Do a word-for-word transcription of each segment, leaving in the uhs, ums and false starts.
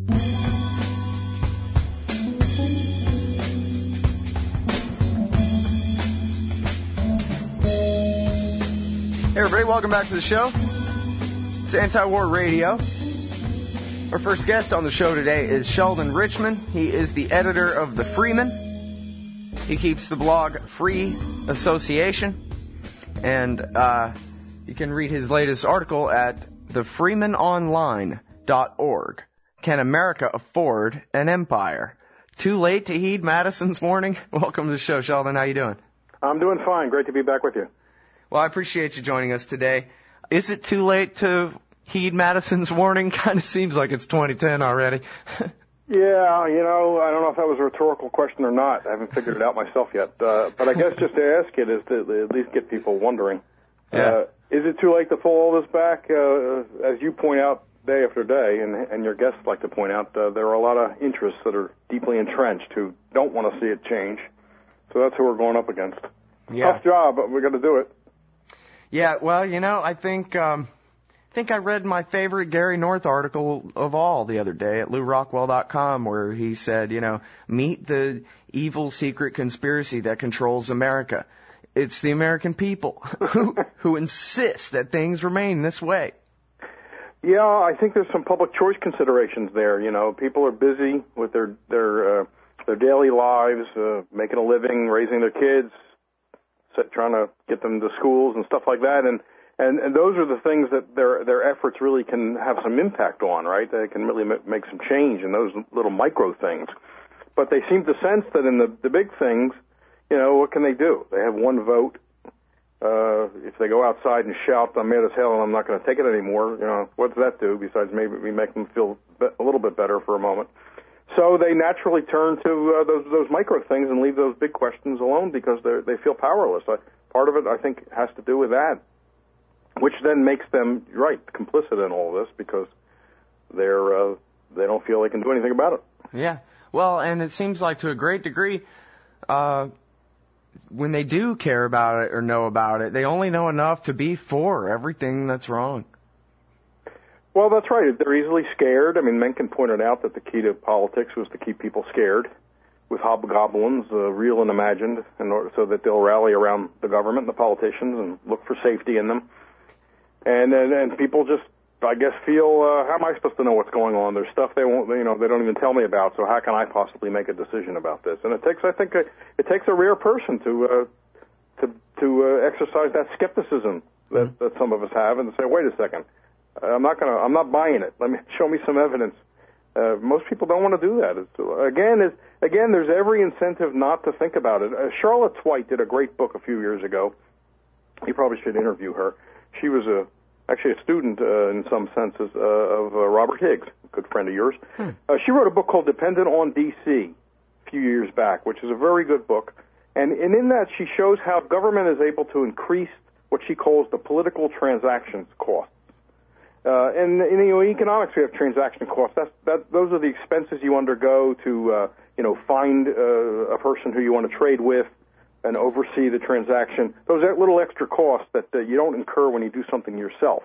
Hey everybody, welcome back to the show. It's Anti-War Radio. Our first guest on the show today is Sheldon Richman. He is the editor of The Freeman. He keeps the blog Free Association. And uh, you can read his latest article at the freeman online dot org. Can America afford an empire? Too late to heed Madison's warning? Welcome to the show, Sheldon. How you doing? I'm doing fine. Great to be back with you. Well, I appreciate you joining us today. Is it too late to heed Madison's warning? Kind of seems like it's twenty ten already. Yeah, you know, I don't know if that was a rhetorical question or not. I haven't figured it out myself yet. Uh, but I guess just to ask it is to at least get people wondering. Yeah. Uh, is it too late to pull all this back? Uh, as you point out day after day, and, and your guests like to point out, uh, there are a lot of interests that are deeply entrenched who don't want to see it change. So that's who we're going up against. Yeah. Tough job, but we're going to do it. Yeah, well, you know, I think um, I think I read my favorite Gary North article of all the other day at Lew Rockwell dot com, where he said, you know, meet the evil secret conspiracy that controls America. It's the American people who who insist that things remain this way. Yeah, I think there's some public choice considerations there. You know, people are busy with their their uh, their daily lives, uh, making a living, raising their kids, trying to get them to schools and stuff like that, and, and, and those are the things that their their efforts really can have some impact on, right? They can really m- make some change in those little micro things. But they seem to sense that in the, the big things, you know, what can they do? They have one vote. Uh, if they go outside and shout, I'm mad as hell and I'm not going to take it anymore, you know, what does that do besides maybe we make them feel a little bit better for a moment? So they naturally turn to uh, those those micro things and leave those big questions alone because they they feel powerless. Uh, part of it, I think, has to do with that, which then makes them right complicit in all this because they're uh, they don't feel they can do anything about it. Yeah, well, and it seems like to a great degree, uh, when they do care about it or know about it, they only know enough to be for everything that's wrong. Well, that's right. They're easily scared. I mean, Mencken pointed out that the key to politics was to keep people scared with hobgoblins, uh, real and imagined, in order, so that they'll rally around the government and the politicians and look for safety in them. And and, and people just, I guess, feel, uh, how am I supposed to know what's going on? There's stuff they won't, you know, they don't even tell me about, so how can I possibly make a decision about this? And it takes, I think, a, it takes a rare person to uh, to to uh, exercise that skepticism that, mm-hmm. that some of us have and say, wait a second. I'm not gonna. I'm not buying it. Let me show me some evidence. Uh, most people don't want to do that. It's, again, is again, there's every incentive not to think about it. Uh, Charlotte Twite did a great book a few years ago. You probably should interview her. She was a actually a student uh, in some senses uh, of uh, Robert Higgs, a good friend of yours. Hmm. Uh, she wrote a book called Dependent on D C a few years back, which is a very good book. And, and in that, she shows how government is able to increase what she calls the political transactions costs. Uh, and in you know, economics, we have transaction costs. That's, that, those are the expenses you undergo to, uh, you know, find uh, a person who you want to trade with and oversee the transaction. Those are little extra costs that uh, you don't incur when you do something yourself.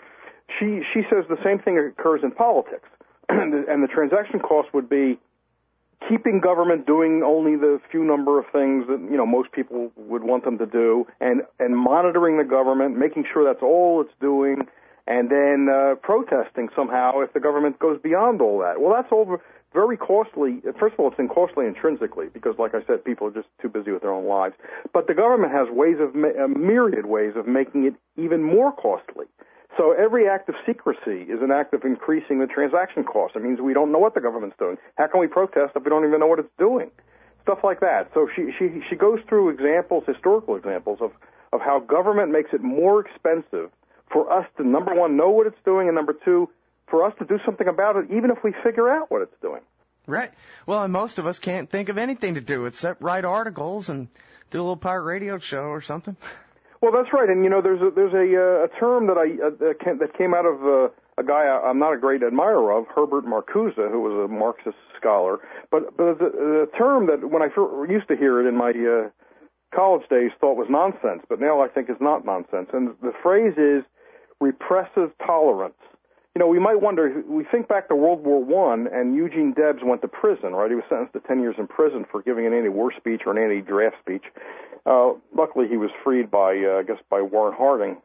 She she says the same thing occurs in politics, and, the, and the transaction cost would be keeping government doing only the few number of things that you know most people would want them to do, and and monitoring the government, making sure that's all it's doing. And then uh, protesting somehow if the government goes beyond all that. Well, that's all very costly. First of all, it's costly intrinsically because, like I said, people are just too busy with their own lives. But the government has ways of, a myriad ways of making it even more costly. So every act of secrecy is an act of increasing the transaction cost. It means we don't know what the government's doing. How can we protest if we don't even know what it's doing? Stuff like that. So she she she goes through examples, historical examples of, of how government makes it more expensive for us to, number one, know what it's doing, and number two, for us to do something about it, even if we figure out what it's doing. Right. Well, and most of us can't think of anything to do except write articles and do a little pirate radio show or something. Well, that's right. And, you know, there's a, there's a, uh, a term that I uh, that came out of uh, a guy I'm not a great admirer of, Herbert Marcuse, who was a Marxist scholar. But, but the, the term that when I used to hear it in my uh, college days thought was nonsense, but now I think is not nonsense. And the phrase is repressive tolerance. you know, we might wonder, we think back to World War One, and Eugene Debs went to prison, right? He was sentenced to ten years in prison for giving an anti-war speech or an anti-draft speech. Uh, luckily, he was freed by, uh, I guess, by Warren Harding.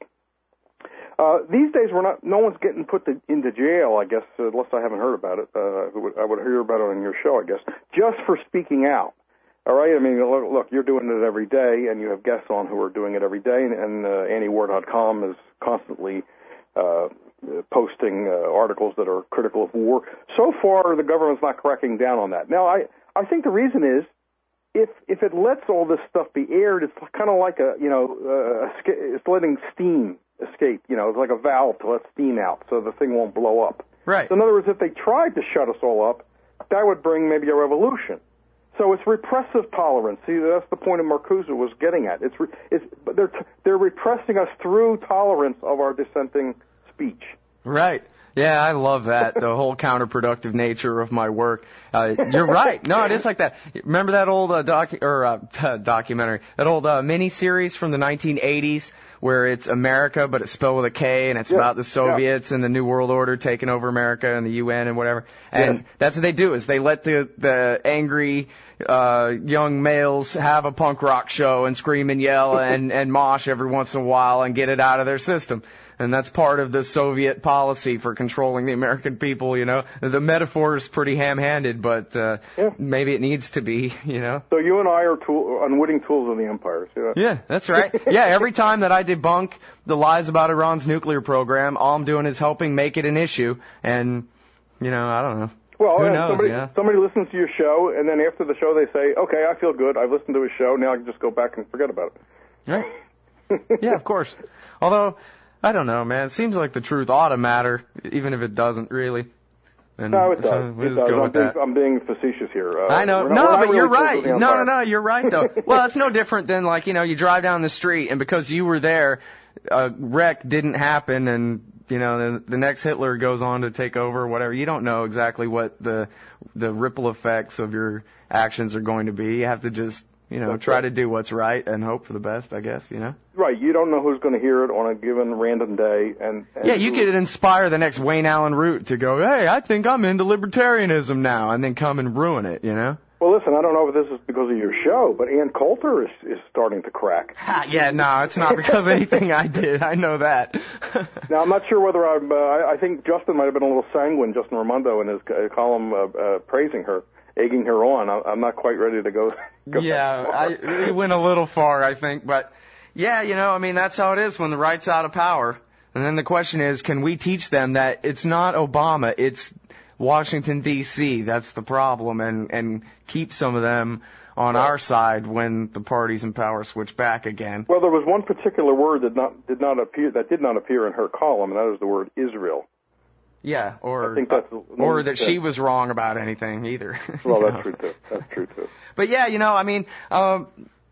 Uh, these days, we're not. No one's getting put to, into jail, I guess, uh, unless I haven't heard about it. Uh, I would hear about it on your show, I guess, just for speaking out. All right? I mean, look, look you're doing it every day, and you have guests on who are doing it every day, and, and uh, anti war dot com is constantly uh, posting uh, articles that are critical of war. So far, the government's not cracking down on that. Now, I, I think the reason is, if if it lets all this stuff be aired, it's kind of like a, you know, uh, it's letting steam escape. You know, it's like a valve to let steam out so the thing won't blow up. Right. So in other words, if they tried to shut us all up, that would bring maybe a revolution. So it's repressive tolerance. See, that's the point of Marcuse was getting at. It's, re, it's they're they're repressing us through tolerance of our dissenting speech. Right. Yeah, I love that, the whole counterproductive nature of my work. Uh, you're right. No, it is like that. Remember that old uh, doc or uh, documentary, that old uh, mini-series from the nineteen eighties where it's America, but it's spelled with a K, and it's yeah, about the Soviets yeah. and the New World Order taking over America and the U N and whatever. And yeah. that's what they do, is they let the, the angry uh young males have a punk rock show and scream and yell and, and mosh every once in a while and get it out of their system. And that's part of the Soviet policy for controlling the American people, you know. The metaphor is pretty ham-handed, but uh, yeah. maybe it needs to be, you know. So you and I are tool, unwitting tools of the empire. See that? Yeah, that's right. Yeah, every time that I debunk the lies about Iran's nuclear program, all I'm doing is helping make it an issue. And, you know, I don't know. Well, Who knows, somebody, yeah? somebody listens to your show, and then after the show they say, okay, I feel good. I've listened to his show. Now I can just go back and forget about it. Right. Yeah, of course. Although, I don't know, man. It seems like the truth ought to matter, even if it doesn't really. And no, it does. So we'll it just does. go I'm, with being, that. I'm being facetious here. Uh, I know. Not, no, but really you're right. No, no, no, you're right, though. Well, it's no different than, like, you know, you drive down the street, and because you were there, a wreck didn't happen, and, you know, the, the next Hitler goes on to take over or whatever. You don't know exactly what the the ripple effects of your actions are going to be. You have to just, you know, That's try right. to do what's right and hope for the best, I guess, you know? Right. You don't know who's going to hear it on a given random day. and, and Yeah, you could inspire the next Wayne Allen Root to go, hey, I think I'm into libertarianism now, and then come and ruin it, you know? Well, listen, I don't know if this is because of your show, but Ann Coulter is, is starting to crack. Ha, yeah, no, it's not because of anything I did. I know that. Now, I'm not sure whether I'm, uh, I, I think Justin might have been a little sanguine, Justin Raimondo, in his uh, column uh, uh, praising her, egging her on. I, I'm not quite ready to go. go yeah, I, we went a little far, I think, but yeah, you know, I mean, that's how it is when the right's out of power. And then the question is, can we teach them that it's not Obama, it's Washington, D C, that's the problem, and, and keep some of them on our side when the parties in power switch back again. Well, there was one particular word that not did not appear that did not appear in her column, and that was the word Israel. Yeah, or I think that's, uh, or that she was wrong about anything either. Well, that's know? true too. That's true too. But yeah, you know, I mean, um,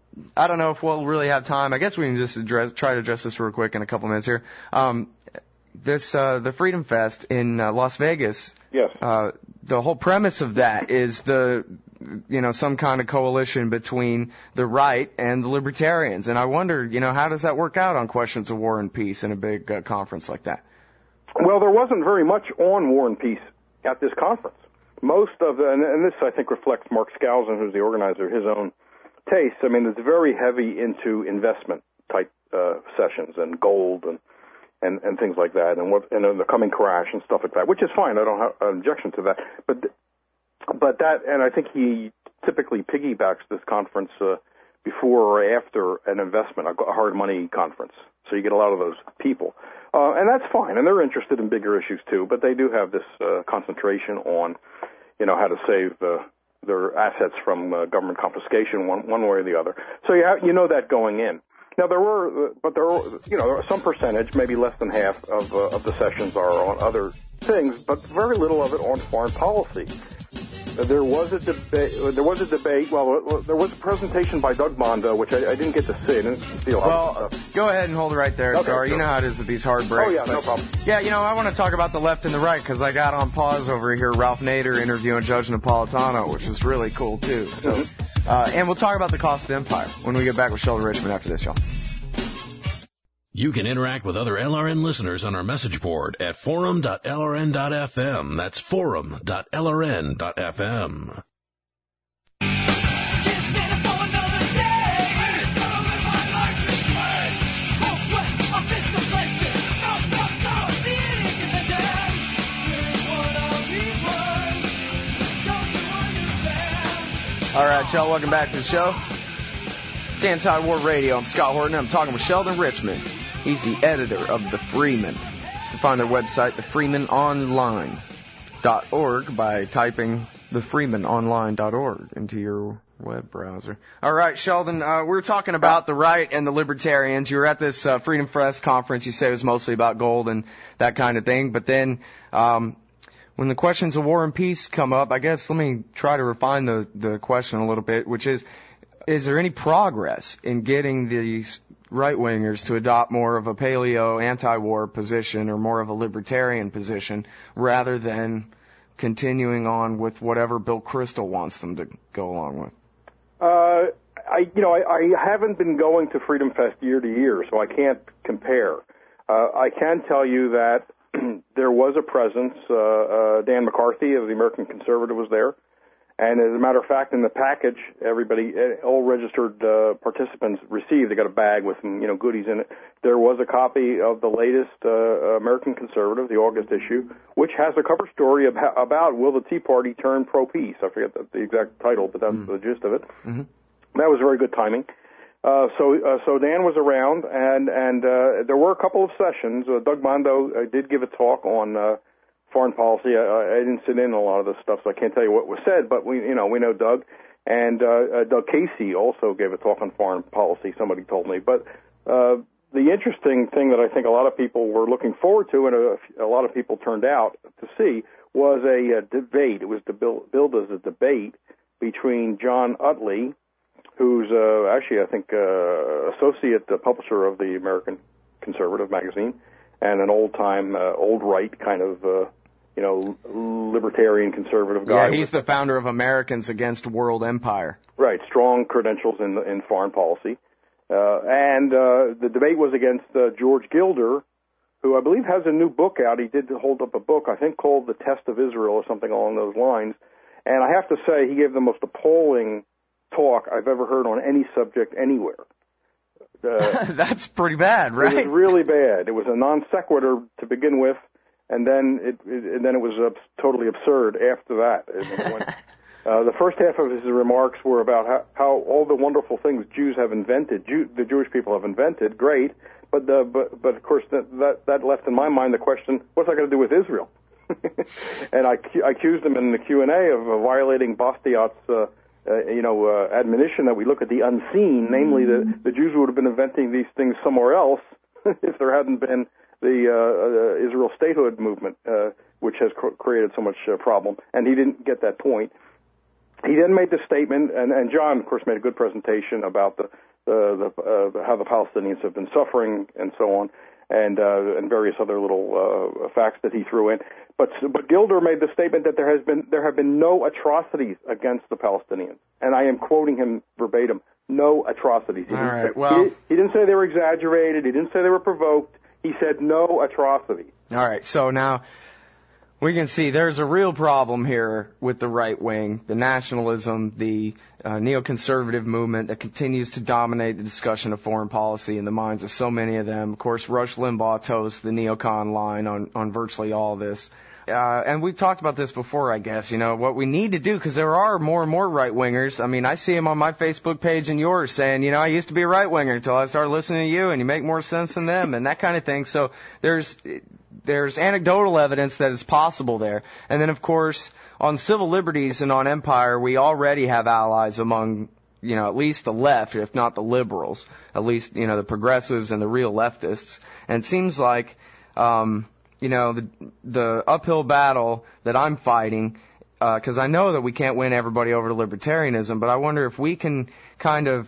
I don't know if we'll really have time. I guess we can just address, try to address this real quick in a couple minutes here. Um, this uh, the Freedom Fest in uh, Las Vegas. Yes. Uh, the whole premise of that is the, you know, some kind of coalition between the right and the libertarians. And I wonder, you know, how does that work out on questions of war and peace in a big uh, conference like that? Well, there wasn't very much on war and peace at this conference. Most of the, and, and this I think reflects Mark Skousen, who's the organizer, his own taste. I mean, it's very heavy into investment type uh, sessions and gold and and, and things like that, and what and the coming crash and stuff like that, which is fine. I don't have an objection to that. But but that, and I think he typically piggybacks this conference uh, before or after an investment, a hard money conference. So you get a lot of those people. Uh, and that's fine, and they're interested in bigger issues too, but they do have this uh, concentration on, you know, how to save uh, their assets from uh, government confiscation one, one way or the other. So you, have, you know that going in. Now, there were, but there were, you know, some percentage, maybe less than half of, uh, of the sessions are on other things, but very little of it on foreign policy. There was a debate. There was a debate. Well, there was a presentation by Doug Mondo, which I, I didn't get to see. I didn't see a lot well, of stuff. Go ahead and hold it right there. Okay, Sorry, sure. You know how it is with these hard breaks. Oh yeah, but, no problem. Yeah, you know, I want to talk about the left and the right because I got on pause over here Ralph Nader interviewing Judge Napolitano, which was really cool too. So, mm-hmm. uh, and we'll talk about the cost of empire when we get back with Sheldon Richman after this, y'all. You can interact with other L R N listeners on our message board at forum dot L R N dot F M. That's forum dot L R N dot F M. All right, y'all, welcome back to the show. It's Anti-War Radio. I'm Scott Horton. I'm talking with Sheldon Richman. He's the editor of The Freeman. You can find their website, the freeman online dot org, by typing the freeman online dot org into your web browser. All right, Sheldon, uh, we were talking about the right and the libertarians. You were at this uh, Freedom Fest conference. You said it was mostly about gold and that kind of thing. But then um, when the questions of war and peace come up, I guess let me try to refine the, the question a little bit, which is, is there any progress in getting these right-wingers to adopt more of a paleo anti-war position or more of a libertarian position rather than continuing on with whatever Bill Kristol wants them to go along with? Uh, I, you know, I, I haven't been going to Freedom Fest year to year, so I can't compare. Uh, I can tell you that there was a presence. Uh, uh, Dan McCarthy of the American Conservative was there. And as a matter of fact, in the package, everybody, all registered uh, participants received. They got a bag with some, you know, goodies in it. There was a copy of the latest uh, American Conservative, the August issue, which has a cover story about, about will the Tea Party turn pro-peace. I forget the, the exact title, but that's mm-hmm. the gist of it. Mm-hmm. That was very good timing. Uh, so, uh, so Dan was around, and and uh, there were a couple of sessions. Uh, Doug Mondo uh, did give a talk on Uh, foreign policy. I, I didn't sit in a lot of this stuff, so I can't tell you what was said, but we, you know, we know Doug. And uh, uh, Doug Casey also gave a talk on foreign policy, somebody told me. But uh, the interesting thing that I think a lot of people were looking forward to and a, a lot of people turned out to see was a, a debate. It was billed, billed as a debate between John Utley, who's uh, actually, I think, uh, associate uh, publisher of the American Conservative magazine, and an old-time, uh, old-right kind of, uh, you know, libertarian conservative guy. Yeah, he's the founder of Americans Against World Empire. Right, strong credentials in in foreign policy. Uh, and uh, the debate was against uh, George Gilder, who I believe has a new book out. He did hold up a book, I think, called The Test of Israel or something along those lines. And I have to say, he gave the most appalling talk I've ever heard on any subject anywhere. Uh, That's pretty bad, right? It was really bad. It was a non sequitur to begin with, and then it, it and then it was uh, totally absurd after that. When, uh, the first half of his remarks were about how, how all the wonderful things Jews have invented, Jew, the Jewish people have invented, great, but the, but but of course that, that that left in my mind the question: what's that going to do with Israel? And I, I accused him in the Q and A of uh, violating Bastiat's Uh, Uh, you know, uh, admonition that we look at the unseen, namely that the Jews would have been inventing these things somewhere else if there hadn't been the uh, uh, Israel statehood movement, uh, which has cr- created so much uh, problem. And he didn't get that point. He then made the statement, and, and John, of course, made a good presentation about the, uh, the uh, how the Palestinians have been suffering and so on, and uh, and various other little uh, facts that he threw in. But but Gilder made the statement that there has been there have been no atrocities against the Palestinians, and I am quoting him verbatim: no atrocities. He, All didn't, right, say, well, he, he didn't say they were exaggerated. He didn't say they were provoked. He said no atrocities. All right, so now we can see there's a real problem here with the right wing, the nationalism, the uh, neoconservative movement that continues to dominate the discussion of foreign policy in the minds of so many of them. Of course, Rush Limbaugh toes the neocon line on, on virtually all of this. Uh, and we've talked about this before, I guess, you know, what we need to do, because there are more and more right-wingers. I mean, I see them on my Facebook page and yours saying, you know, I used to be a right-winger until I started listening to you, and you make more sense than them, and that kind of thing. So there's there's anecdotal evidence that it's possible there. And then, of course, on civil liberties and on empire, we already have allies among, you know, at least the left, if not the liberals, at least, you know, the progressives and the real leftists. And it seems like, um, you know, the the uphill battle that I'm fighting, because uh, I know that we can't win everybody over to libertarianism, but I wonder if we can kind of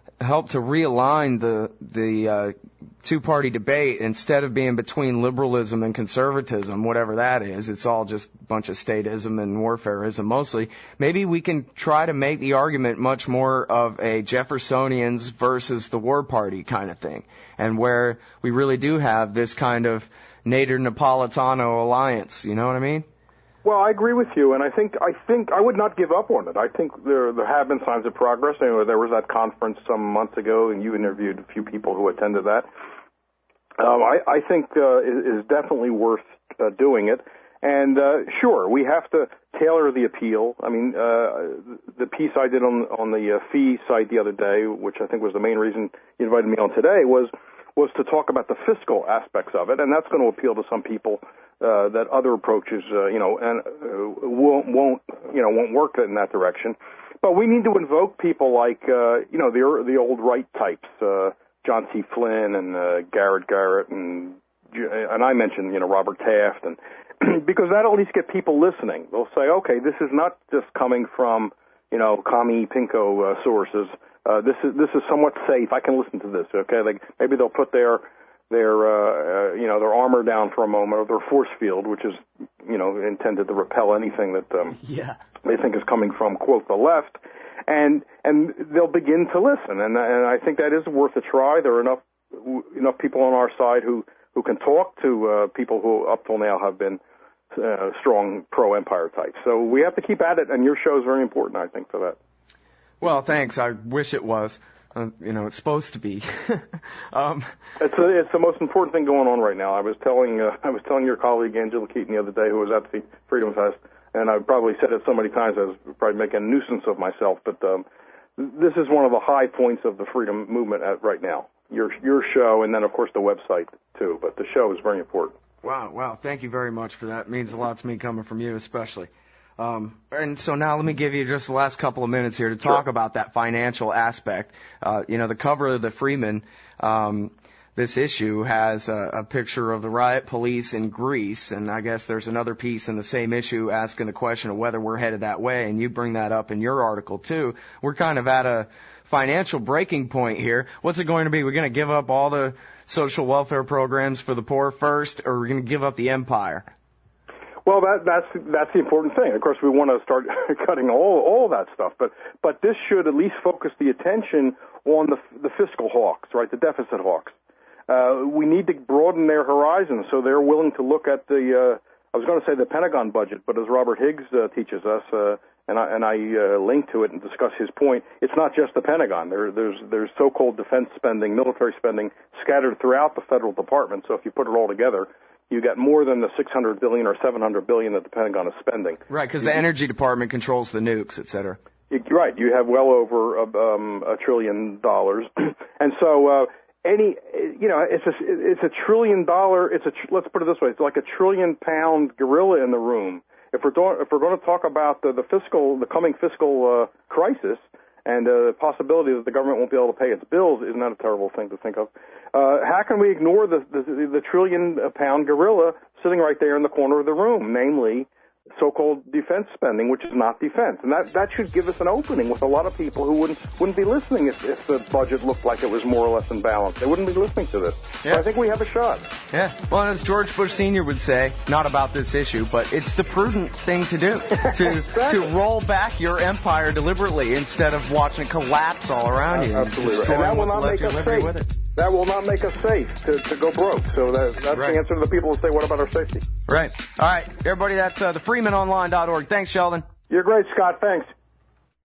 help to realign the the uh, two-party debate. Instead of being between liberalism and conservatism, whatever that is, it's all just a bunch of statism and warfareism mostly. Maybe we can try to make the argument much more of a Jeffersonians versus the war party kind of thing, and where we really do have this kind of Nader-Napolitano alliance. You know what I mean? Well, I agree with you, and I think I think I would not give up on it. I think there there have been signs of progress. Anyway, there was that conference some months ago, and you interviewed a few people who attended that. Um, I, I think uh, it is definitely worth uh, doing it. And uh, sure, we have to tailor the appeal. I mean, uh, the piece I did on on the uh, fee site the other day, which I think was the main reason you invited me on today, was was to talk about the fiscal aspects of it, and that's going to appeal to some people uh, that other approaches, uh, you know, and uh, won't, won't, you know, won't work in that direction. But we need to invoke people like, uh, you know, the the old right types, uh, John C. Flynn and uh, Garrett Garrett, and and I mentioned, you know, Robert Taft, and because that'll at least get people listening. They'll say, okay, this is not just coming from, you know, commie pinko uh, sources. Uh, this is this is somewhat safe. I can listen to this. Okay, like maybe they'll put their their uh, uh, you know their armor down for a moment, or their force field, which is you know intended to repel anything that um, yeah. they think is coming from quote the left, and and they'll begin to listen. And and I think that is worth a try. There are enough enough people on our side who who can talk to uh, people who up till now have been uh, strong pro-empire types. So we have to keep at it, and your show is very important, I think, for that. Well, thanks. I wish it was. Uh, you know, it's supposed to be. um, it's a, it's the most important thing going on right now. I was telling uh, I was telling your colleague Angela Keaton the other day, who was at the Freedom Fest, and I've probably said it so many times I was probably making a nuisance of myself. But um, this is one of the high points of the freedom movement at, right now. Your your show, and then of course the website too. But the show is very important. Wow, wow! Thank you very much for that. It means a lot to me coming from you, especially. Um, and so now let me give you just the last couple of minutes here to talk sure. about that financial aspect. Uh, you know, the cover of the Freeman, um, this issue has a, a picture of the riot police in Greece, and I guess there's another piece in the same issue asking the question of whether we're headed that way, and you bring that up in your article too. We're kind of at a financial breaking point here. What's it going to be? We're going to give up all the social welfare programs for the poor first, or we're going to give up the empire? Well, that, that's that's the important thing. Of course, we want to start cutting all all that stuff, but but this should at least focus the attention on the the fiscal hawks, right? The deficit hawks. Uh, we need to broaden their horizons so they're willing to look at the. Uh, I was going to say the Pentagon budget, but as Robert Higgs uh, teaches us, uh, and I and I uh, link to it and discuss his point, it's not just the Pentagon. There there's there's so-called defense spending, military spending scattered throughout the federal department. So if you put it all together, you get more than the six hundred billion dollars or seven hundred billion dollars that the Pentagon is spending. Right, because the Energy Department controls the nukes, et cetera. Right, you have well over a, um, a trillion dollars, and so uh, any, you know, it's a it's a trillion dollar. It's a let's put it this way: it's like a trillion pound gorilla in the room. If we're doing, if we're going to talk about the, the fiscal, the coming fiscal uh, crisis, and uh, the possibility that the government won't be able to pay its bills, isn't that a terrible thing to think of? Uh, how can we ignore the, the, the trillion-pound gorilla sitting right there in the corner of the room, namely so-called defense spending, which is not defense? And that, that should give us an opening with a lot of people who wouldn't wouldn't be listening if, if the budget looked like it was more or less in balance. They wouldn't be listening to this. Yeah. So I think we have a shot. Yeah. Well, as George Bush Senior would say, not about this issue, but it's the prudent thing to do, to exactly. to roll back your empire deliberately instead of watching it collapse all around you. Uh, absolutely. Destroying and that will what's not left make us liberty safe. with it. That will not make us safe to, to go broke. So that, that's right. the answer to the people who say, what about our safety? Right. All right. Everybody, that's uh, the freeman online dot org. Thanks, Sheldon. You're great, Scott. Thanks.